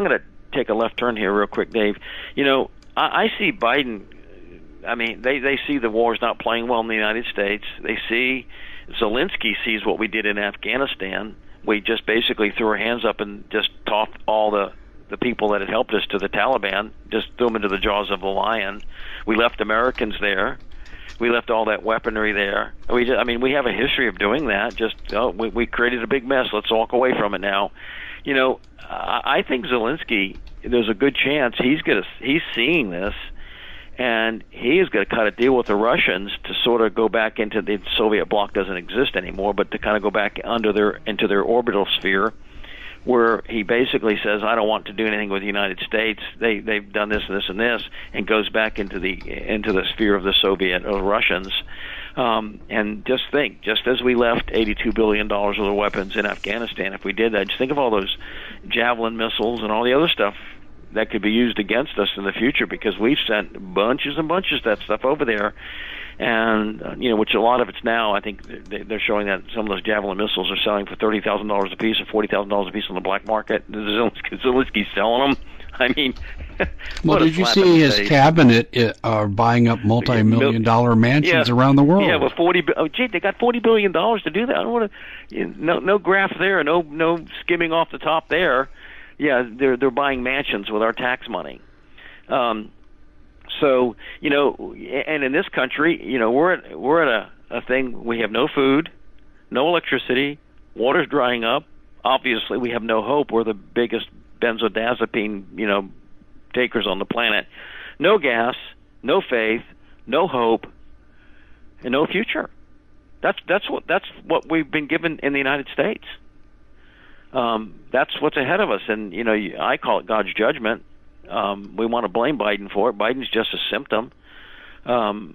take a left turn here real quick, Dave. I see Biden. I mean, they see the war's not playing well in the United States. They see Zelensky sees what we did in Afghanistan. We just basically threw our hands up and just tossed all the people that had helped us to the Taliban, just threw them into the jaws of the lion. We left Americans there. We left all that weaponry there. We have a history of doing that. We created a big mess. Let's walk away from it now. I think Zelensky, there's a good chance he's seeing this, and he is going to cut a deal with the Russians to sort of go back into the Soviet bloc doesn't exist anymore, but to kind of go back into their orbital sphere, where he basically says, I don't want to do anything with the United States. They've done this and this and this, and goes back into the sphere of the Soviet or Russians. And just as we left $82 billion worth of weapons in Afghanistan, if we did that, just think of all those Javelin missiles and all the other stuff that could be used against us in the future, because we've sent bunches and bunches of that stuff over there. And, which a lot of it's now, I think they're showing that some of those Javelin missiles are selling for $30,000 a piece or $40,000 a piece on the black market. Zelensky's selling them. I mean, well, did you see his cabinet buying up multi-million-dollar mansions around the world? Yeah, with they got $40 billion to do that. I don't want to, no graph there, no skimming off the top there. Yeah, they're buying mansions with our tax money. So, and in this country, we're at a thing. We have no food, no electricity, water's drying up. Obviously, we have no hope. We're the biggest benzodiazepine, takers on the planet. No gas, no faith, no hope, and no future. That's what we've been given in the United States. That's what's ahead of us, and I call it God's judgment. We want to blame Biden for it. Biden's just a symptom, of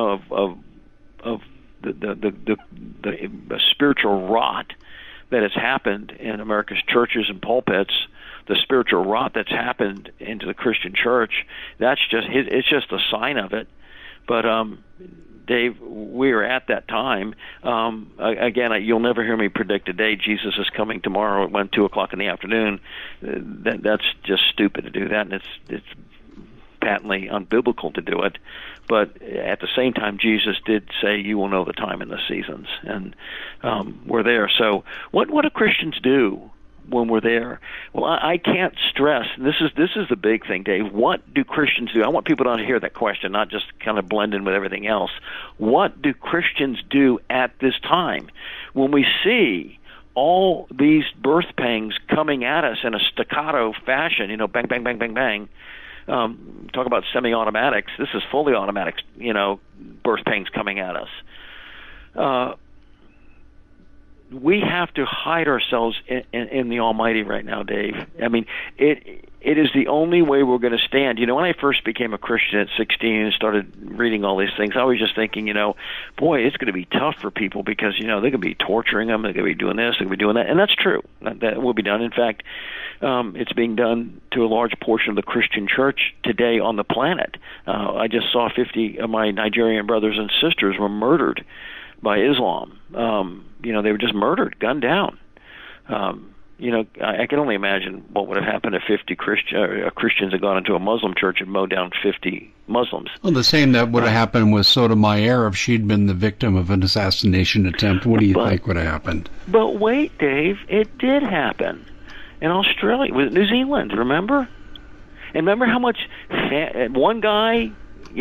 the spiritual rot that has happened in America's churches and pulpits. The spiritual rot that's happened into the Christian church. It's just a sign of it. But Dave, we are at that time. Again, you'll never hear me predict a day. Jesus is coming tomorrow at 2:00 in the afternoon. That's just stupid to do that, and it's patently unbiblical to do it. But at the same time, Jesus did say, "You will know the time and the seasons," and we're there. So, what do Christians do when we're there? Well, I can't stress, and this is the big thing, Dave. What do Christians do? I want people to hear that question, not just kind of blend in with everything else. What do Christians do at this time when we see all these birth pangs coming at us in a staccato fashion? Bang, bang, bang, bang, bang. Talk about semi-automatics. This is fully automatic, birth pangs coming at us. We have to hide ourselves in the Almighty right now, Dave. I mean, it is the only way we're going to stand. When I first became a Christian at 16 and started reading all these things, I was just thinking, boy, it's going to be tough for people because, they're going to be torturing them, they're going to be doing this, they're going to be doing that. And that's true. That will be done. In fact, it's being done to a large portion of the Christian church today on the planet. I just saw 50 of my Nigerian brothers and sisters were murdered by Islam. They were just murdered, gunned down. I can only imagine what would have happened if 50 Christians had gone into a Muslim church and mowed down 50 Muslims. Well, the same that would have happened with Sotomayor if she'd been the victim of an assassination attempt. What do you think would have happened? But wait, Dave, it did happen in Australia, with New Zealand, remember? And remember how much one guy,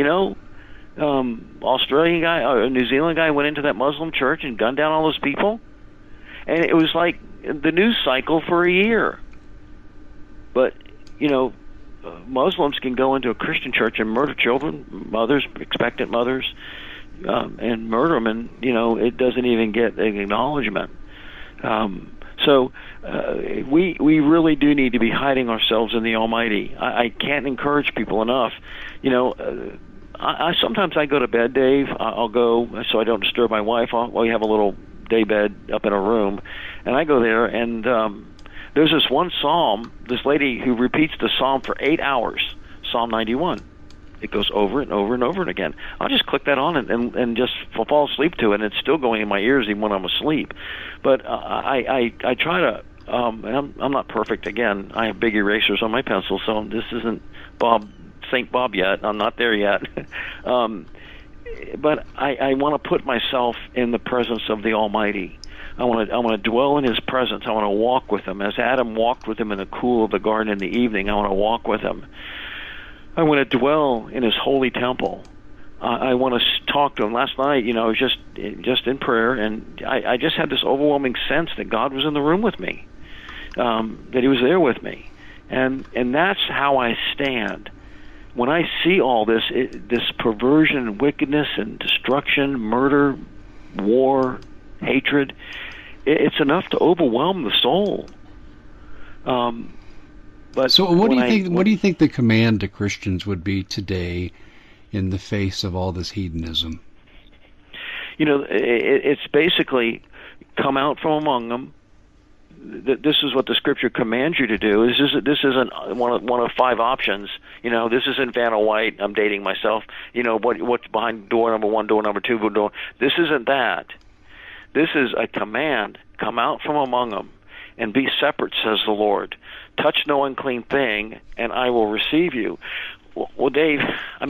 Australian guy or New Zealand guy went into that Muslim church and gunned down all those people? And it was like the news cycle for a year. But, Muslims can go into a Christian church and murder children, mothers, expectant mothers, and murder them, and, it doesn't even get an acknowledgement. So we really do need to be hiding ourselves in the Almighty. I can't encourage people enough. Sometimes I go to bed, Dave. I'll go so I don't disturb my wife. We have a little day bed up in a room, and I go there, and there's this one psalm, this lady who repeats the psalm for 8 hours, Psalm 91. It goes over and over and over and again. I'll just click that on and just fall asleep to it, and it's still going in my ears even when I'm asleep. But I try to and I'm not perfect. Again, I have big erasers on my pencil, so this isn't St. Bob yet. I'm not there yet. But I want to put myself in the presence of the Almighty. I want to dwell in His presence. I want to walk with Him. As Adam walked with Him in the cool of the garden in the evening, I want to walk with Him. I want to dwell in His holy temple. I want to talk to Him. Last night, I was just in prayer, and I just had this overwhelming sense that God was in the room with me, that He was there with me, and that's how I stand. When I see all this, this perversion and wickedness and destruction, murder, war, hatred, it's enough to overwhelm the soul. But so, what do you think the command to Christians would be today, in the face of all this hedonism? It's basically come out from among them. This is what the Scripture commands you to do. This isn't one of five options. This isn't Vanna White. I'm dating myself. What's behind door number 1, door number 2, door. This isn't that. This is a command. Come out from among them and be separate, says the Lord. Touch no unclean thing, and I will receive you. Well, Dave,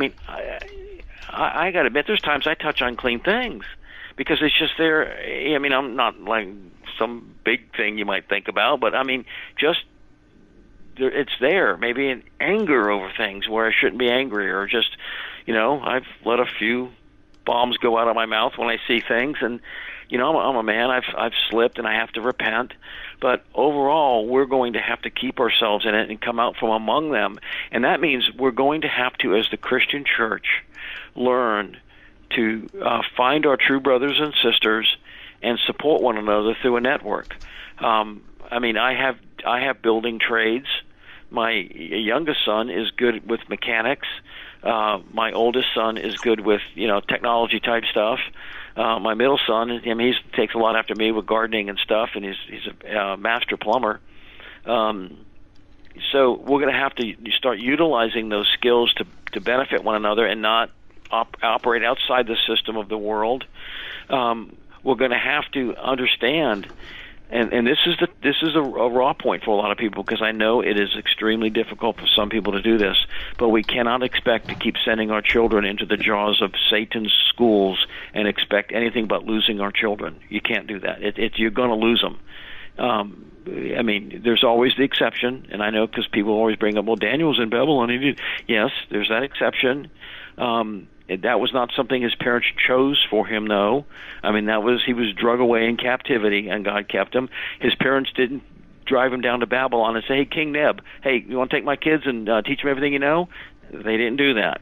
I got to admit, there's times I touch unclean things because it's just there. I'm not like some big thing you might think about, but just it's there. Maybe an anger over things where I shouldn't be angry, or just, I've let a few bombs go out of my mouth when I see things, and I'm a man. I've slipped, and I have to repent. But overall, we're going to have to keep ourselves in it and come out from among them. And that means we're going to have to, as the Christian church, learn to find our true brothers and sisters and support one another through a network. I have building trades. My youngest son is good with mechanics. My oldest son is good with technology type stuff. My middle son, he takes a lot after me with gardening and stuff, and he's a master plumber. So we're going to have to start utilizing those skills to benefit one another and not operate outside the system of the world. We're going to have to understand, and this is a raw point for a lot of people, because I know it is extremely difficult for some people to do this, but we cannot expect to keep sending our children into the jaws of Satan's schools and expect anything but losing our children. You can't do that. You're going to lose them. There's always the exception, and I know because people always bring up, well, Daniel was in Babylon. Yes, there's that exception. That was not something his parents chose for him, though. He was drug away in captivity, and God kept him. His parents didn't drive him down to Babylon and say, hey, King Neb, hey, you want to take my kids and teach them everything you know? They didn't do that.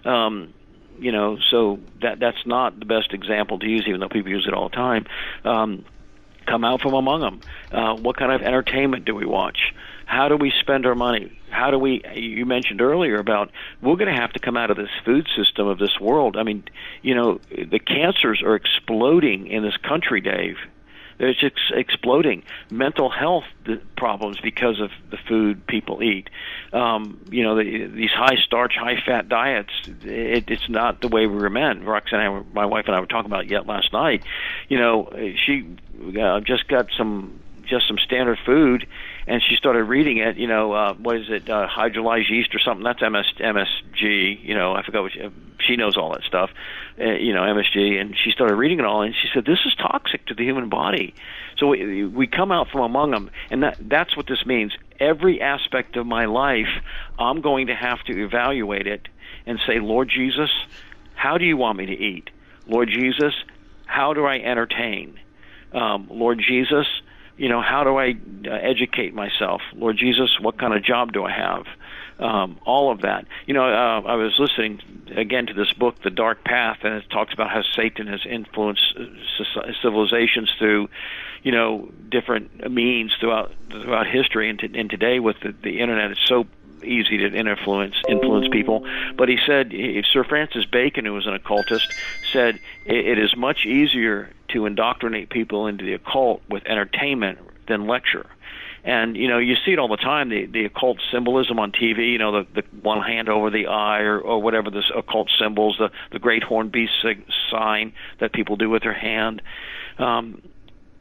So that's not the best example to use, even though people use it all the time. Come out from among them. What kind of entertainment do we watch? How do we spend our money? You mentioned earlier about we're going to have to come out of this food system of this world. The cancers are exploding in this country, Dave. It's just exploding. Mental health problems because of the food people eat. These high-starch, high-fat diets, it's not the way we were meant. Roxanne, my wife and I were talking about it last night. She just got some standard food, and she started reading it. What is it? Hydrolyzed yeast or something? That's MSG. I forgot what she knows all that stuff. MSG, and she started reading it all, and she said, "This is toxic to the human body." So we come out from among them, and that's what this means. Every aspect of my life, I'm going to have to evaluate it and say, Lord Jesus, how do you want me to eat? Lord Jesus, how do I entertain? Lord Jesus, how do I educate myself? Lord Jesus, what kind of job do I have? All of that. I was listening again to this book, The Dark Path, and it talks about how Satan has influenced civilizations through, different means throughout history, and today with the internet, it's so easy to influence people. But he said, Sir Francis Bacon, who was an occultist, said it is much easier to indoctrinate people into the occult with entertainment than lecture. And, you see it all the time, the occult symbolism on TV, the one hand over the eye or whatever, this occult symbols, the great horned beast sign that people do with their hand.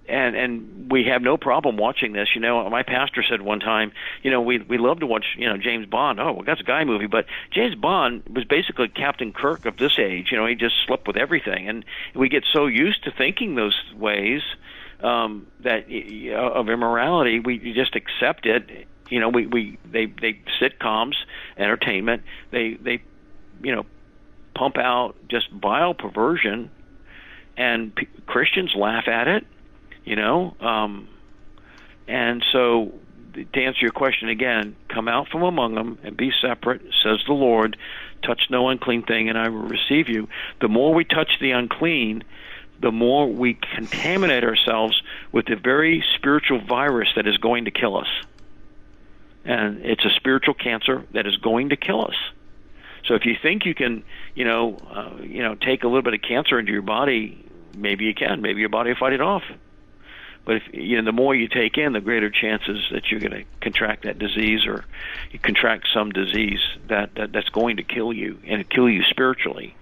And we have no problem watching this. My pastor said one time, we love to watch, James Bond. Oh, well, that's a guy movie. But James Bond was basically Captain Kirk of this age. He just slept with everything. And we get so used to thinking those ways that of immorality, we just accept it. They sitcoms, entertainment, they pump out just vile perversion, and Christians laugh at it. And so to answer your question again, come out from among them and be separate, says the Lord. Touch no unclean thing, and I will receive you. The more we touch the unclean, the more we contaminate ourselves with the very spiritual virus that is going to kill us. And it's a spiritual cancer that is going to kill us. So if you think you can, take a little bit of cancer into your body, maybe you can. Maybe your body will fight it off. But if the more you take in, the greater chances that you're going to contract that disease, or you contract some disease that's going to kill you and kill you spiritually.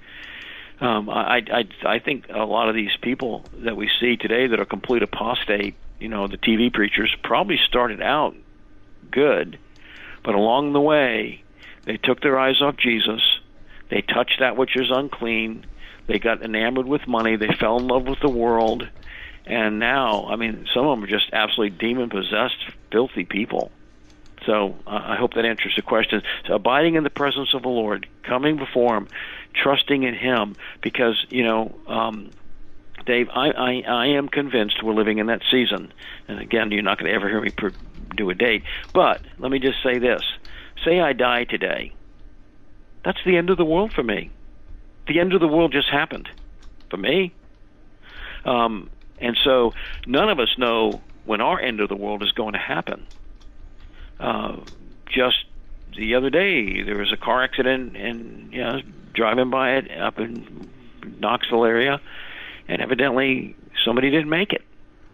I think a lot of these people that we see today that are complete apostate, the TV preachers, probably started out good, but along the way they took their eyes off Jesus. They touched that which is unclean. They got enamored with money. They fell in love with the world. And now, some of them are just absolutely demon-possessed, filthy people. So I hope that answers the question. So abiding in the presence of the Lord, coming before Him, trusting in Him, because, Dave, I am convinced we're living in that season. And again, you're not going to ever hear me do a date. But let me just say this. Say I die today. That's the end of the world for me. The end of the world just happened for me. And so none of us know when our end of the world is going to happen. Just the other day, there was a car accident, and driving by it up in Knoxville area, and evidently somebody didn't make it.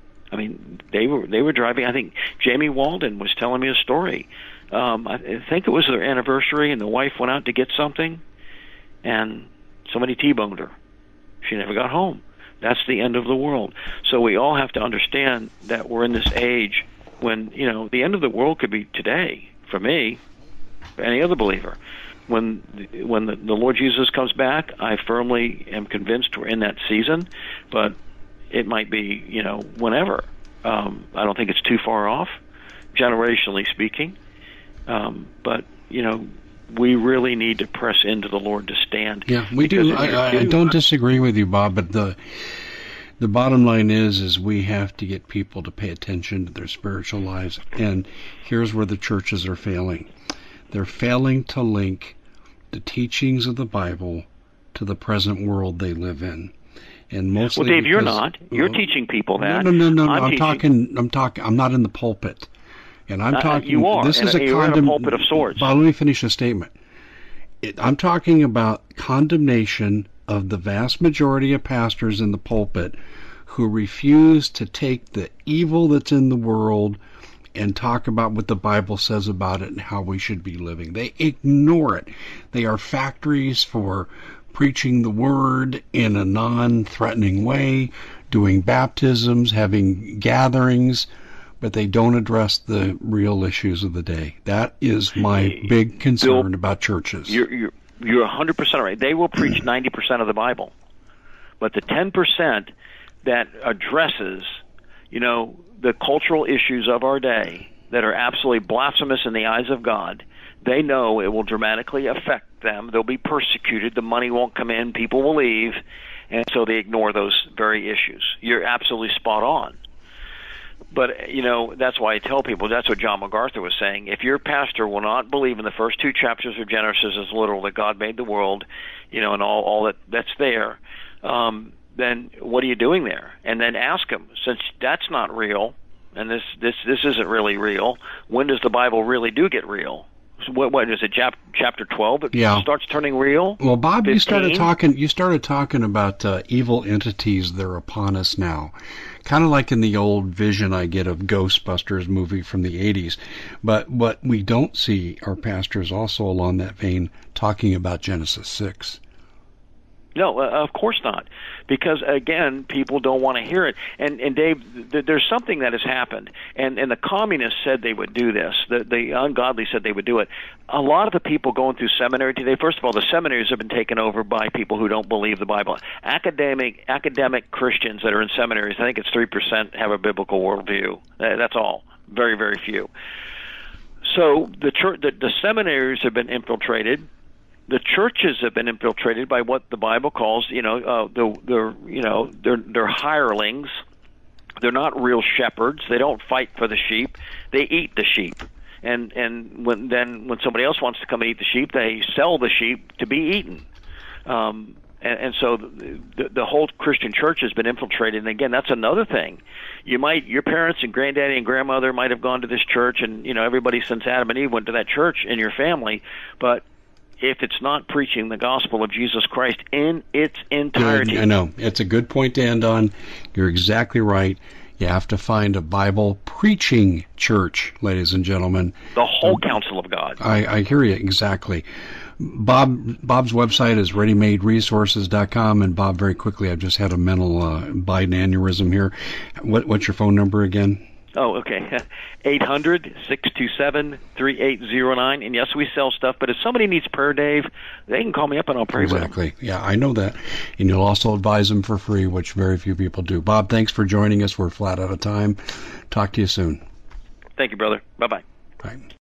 They were driving. I think Jamie Walden was telling me a story. I think it was their anniversary, and the wife went out to get something, and somebody T-boned her. She never got home. That's the end of the world. So we all have to understand that we're in this age when, the end of the world could be today, for me, for any other believer. When the Lord Jesus comes back, I firmly am convinced we're in that season, but it might be, whenever. I don't think it's too far off, generationally speaking. But, we really need to press into the Lord to stand. Yeah, we do. I don't disagree with you, Bob, but the bottom line is we have to get people to pay attention to their spiritual lives. And here's where the churches are failing. They're failing to link the teachings of the Bible to the present world they live in. And mostly, well, Dave, you're not. You're teaching people that. No. I'm not in the pulpit. And I'm talking. You are. This is you're in a pulpit of sorts. Let me finish the statement. I'm talking about condemnation of the vast majority of pastors in the pulpit who refuse to take the evil that's in the world and talk about what the Bible says about it and how we should be living. They ignore it. They are factories for preaching the word in a non-threatening way, doing baptisms, having gatherings, but they don't address the real issues of the day. That is my big concern about churches. You're 100% right. They will preach 90% of the Bible, but the 10% that addresses, the cultural issues of our day that are absolutely blasphemous in the eyes of God, they know it will dramatically affect them. They'll be persecuted. The money won't come in. People will leave, and so they ignore those very issues. You're absolutely spot on. But, that's why I tell people, that's what John MacArthur was saying. If your pastor will not believe in the first 2 chapters of Genesis as literal, that God made the world, and all that's there, then what are you doing there? And then ask him, since that's not real, and this isn't really real, when does the Bible really do get real? What is it, chapter 12? It starts turning real? Well, Bob, 15? you started talking about evil entities that are upon us now. Kind of like in the old vision I get of Ghostbusters movie from the 80s. But what we don't see are pastors also along that vein talking about Genesis 6. No, of course not, because again, people don't want to hear it. And Dave, there's something that has happened, and the communists said they would do this. The ungodly said they would do it. A lot of the people going through seminary today, first of all, the seminaries have been taken over by people who don't believe the Bible. Academic Christians that are in seminaries, I think it's 3% have a biblical worldview. That's all. Very, very few. So the seminaries have been infiltrated. The churches have been infiltrated by what the Bible calls, they're hirelings. They're not real shepherds. They don't fight for the sheep. They eat the sheep. And when somebody else wants to come and eat the sheep, they sell the sheep to be eaten. And so the whole Christian church has been infiltrated. And again, that's another thing. Your parents and granddaddy and grandmother might have gone to this church, and everybody since Adam and Eve went to that church in your family, but if it's not preaching the gospel of Jesus Christ in its entirety. I know. It's a good point to end on. You're exactly right. You have to find a Bible preaching church, ladies and gentlemen. The whole counsel of God. I hear you exactly. Bob's website is readymaderesources.com. And Bob, very quickly, I've just had a mental Biden aneurysm here. What's your phone number again? Oh, okay. 800-627-3809. And yes, we sell stuff, but if somebody needs prayer, Dave, they can call me up and I'll pray with them. Exactly. Yeah, I know that. And you'll also advise them for free, which very few people do. Bob, thanks for joining us. We're flat out of time. Talk to you soon. Thank you, brother. Bye-bye. Bye.